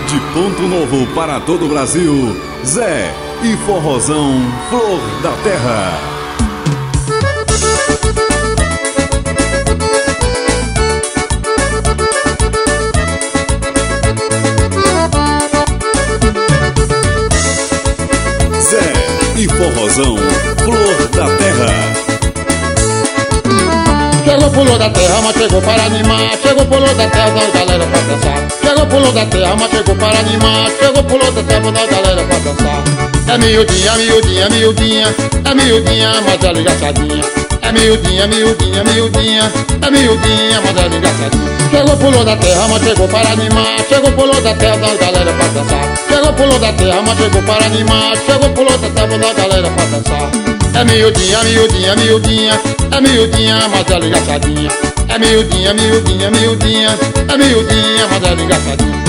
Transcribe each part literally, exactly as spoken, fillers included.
De Ponto Novo para todo o Brasil, Zé e Forrozão Flor da Terra. Zé e Forrozão Flor da Terra. Chegou pro Flor da Terra, mas chegou para animar. Chegou pro Flor da Terra, da galera pra dançar. Chegou pro Flor da Terra, mas chegou para animar. Chegou pro Flor da Terra, da galera pra dançar. É miudinha, miudinha, miudinha. É miudinha, mas ela é engraçadinha. É miudinha, miudinha, miudinha. É miudinha, mas ela é engraçadinha. Chegou pro Flor da Terra, mas chegou para animar. Chegou pro Flor da Terra, da galera pra dançar. Chegou pro Flor da Terra, mas chegou para animar. Chegou pro Flor da Terra, da galera pra dançar. É miudinha, miudinha, miudinha. É miudinha, mas ela é engraçadinha. É miudinha, miudinha, miudinha. É miudinha, mas ela é engraçadinha.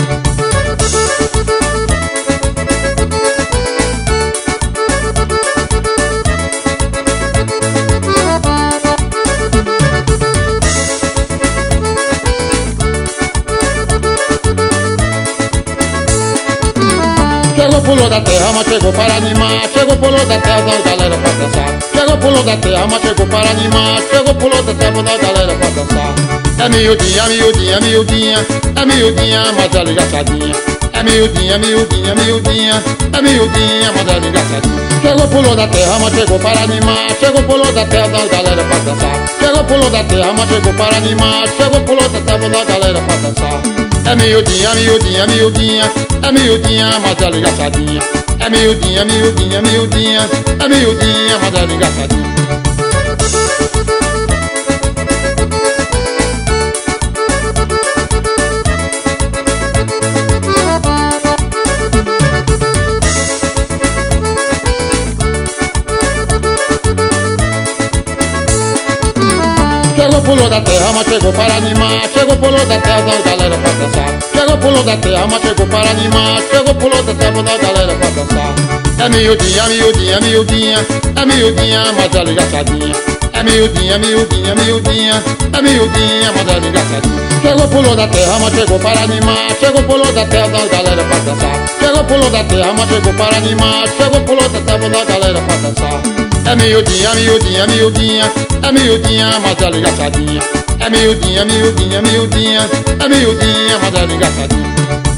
Chegou pro Flor da Terra, mas chegou para animar. Chegou pro Flor da Terra, da galera pra dançar. Chegou pro Flor da Terra, mas chegou para animar. Chegou pro Flor da Terra, da galera pra dançar. É miudinha, miudinha, miudinha. É miudinha, mas ela é engraçadinha. É miudinha, miudinha, miudinha. É miudinha, mas ela é engraçadinha. Chegou pro Flor da Terra, mas chegou para animar. Chegou pro Flor da Terra, da galera pra dançar. Chegou pro Flor da Terra, mas chegou para animar. Chegou pro Flor da Terra, da galera pra dançar. É miudinha, miudinha, miudinha. É miudinha, mas ela é engraçadinha. É miudinha, miudinha, miudinha. É miudinha, mas ela é engraçadinha. Chegou pro Flor da Terra, mas chegou para animar. Chegou pro Flor da Terra, da galera pra dançar. Chegou pro Flor da Terra, mas chegou para animar. Chegou pro Flor da Terra, da galera pra dançar. É miudinha, miudinha, miudinha. É miudinha, mas ela é engraçadinha. É miudinha, miudinha, miudinha. É miudinha, mas ela é engraçadinha. Chegou pro Flor da Terra, mas chegou para animar. Chegou pro Flor da Terra, da galera pra dançar. Chegou pro Flor da Terra, mas chegou para animar. Chegou pro Flor da Terra, da galera pra dançar. É miudinha, miudinha, miudinha. É miudinha, mas ela é engraçadinha. É miudinha, miudinha, miudinha. É miudinha, mas ela é engraçadinha.